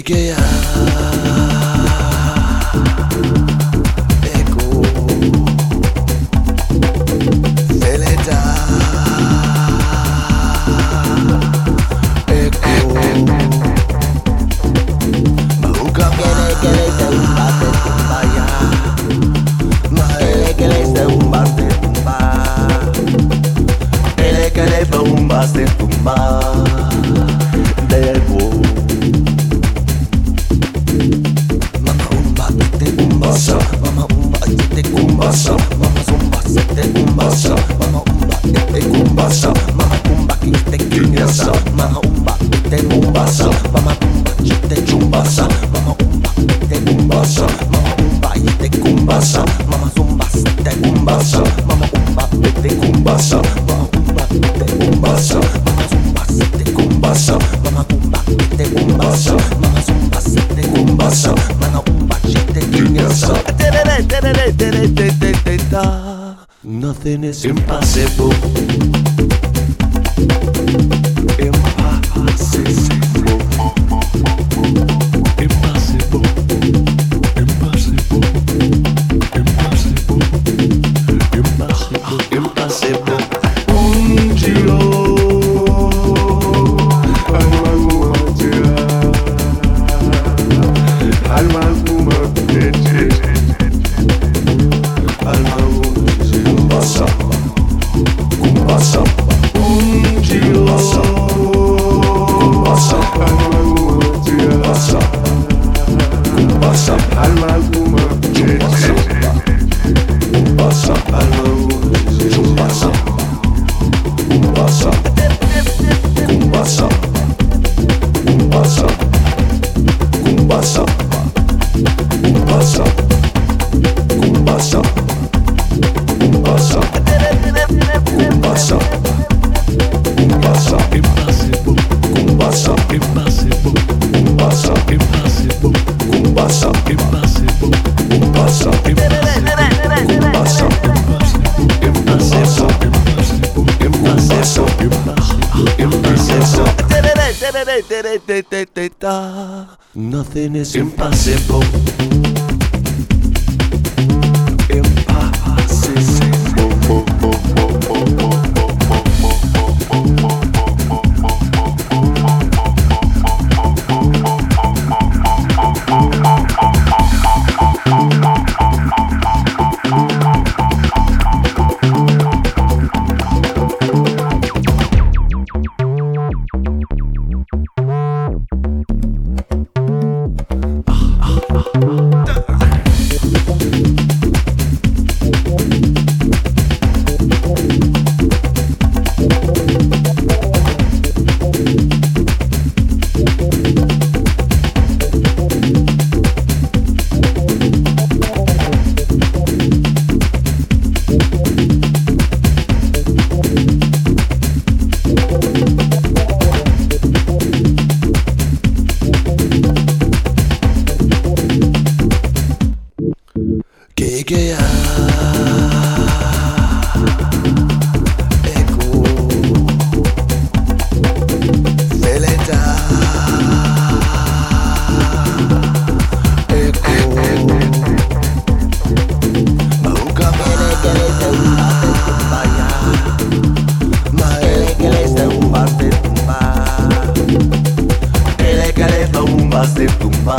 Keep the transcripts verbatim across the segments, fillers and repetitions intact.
que echo veleta echo Mahuka kele kele se umba se tumba ya Maele kele se umba se tumba Ele kele se umba se tumba Debo Mama umba ite kumbasa, mama zumba sete kumbasa, mama umba ite kumbasa, mama umba ite kinyasa, mama umba ite kumbasa, mama umba ite chumbasa, mama umba ite kumbasa, mama umba ite kumbasa, mama zumba sete kumbasa, mama umba ite kumbasa, mama umba ite kumbasa, mama zumba sete kumbasa, mama umba ite kumbasa, mama zumba sete kumbasa, mama umba ite kinyasa. Nothing is impossible. Impossible. Impossible. Impossible. Impossible. Impossible. Impossible. Un giro. Alma gumatia. Alma gumatia. Kumbasa, kumbasa, um giro, kumbasa, kumbasa, kumbasa, alma alguma, kumbasa, kumbasa, alma kumbasa, kumbasa, kumbasa, kumbasa, kumbasa, kumbasa, kumbasa. Kumbasa, kumbasa, kumbasa, impossible, kumbasa, impossible, kumbasa, impossible, kumbasa, impossible, kumbasa, kumbasa, impossible, impossible. Nothing is impossible. Que echo veleta echo Mahuka kele kele se umba se tumba ya Maele kele se umba se tumba Ele kele se umba se tumba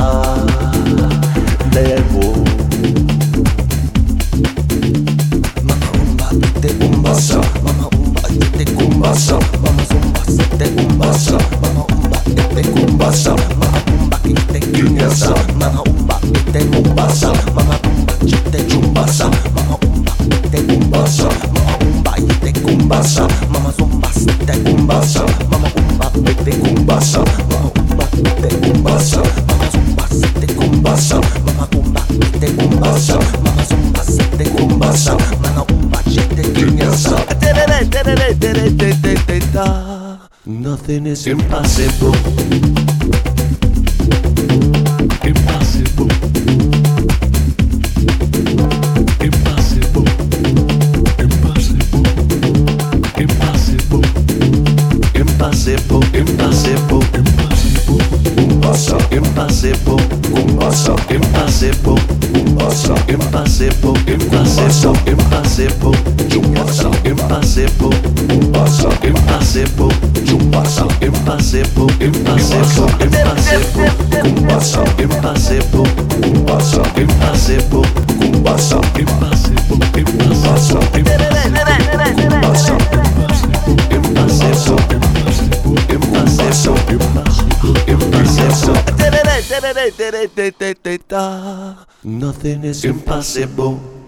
Debo Kumbasa, mama umba ite kumbasa, mama zumba sete kumbasa, mama umba ite kumbasa, mama umba ite kinyasa, mama umba ite kumbasa, mama umba ite chumbasa, mama umba ite kumbasa, mama umba ite kumbasa, mama zumba sete kumbasa, mama umba ite kumbasa, mama umba ite kumbasa, mama zumba sete kumbasa, mama umba ite kumbasa, mama zumba sete kumbasa, mama umba ite kinyasa. Nothing is impossible. Impossible. Impossible. Impossible. Impossible. Impossible. Impossible. Impossible. Kumbasa, impossible, Kumbasa, impossible, Kumbasa, impossible, impossible, impossible, Kumbasa, impossible, Kumbasa, impossible, Kumbasa, impossible, impossible, impossible, Kumbasa, impossible, Kumbasa, impossible, Kumbasa, impossible, Kumbasa, impossible, impossible, impossible. Nothing is impossible.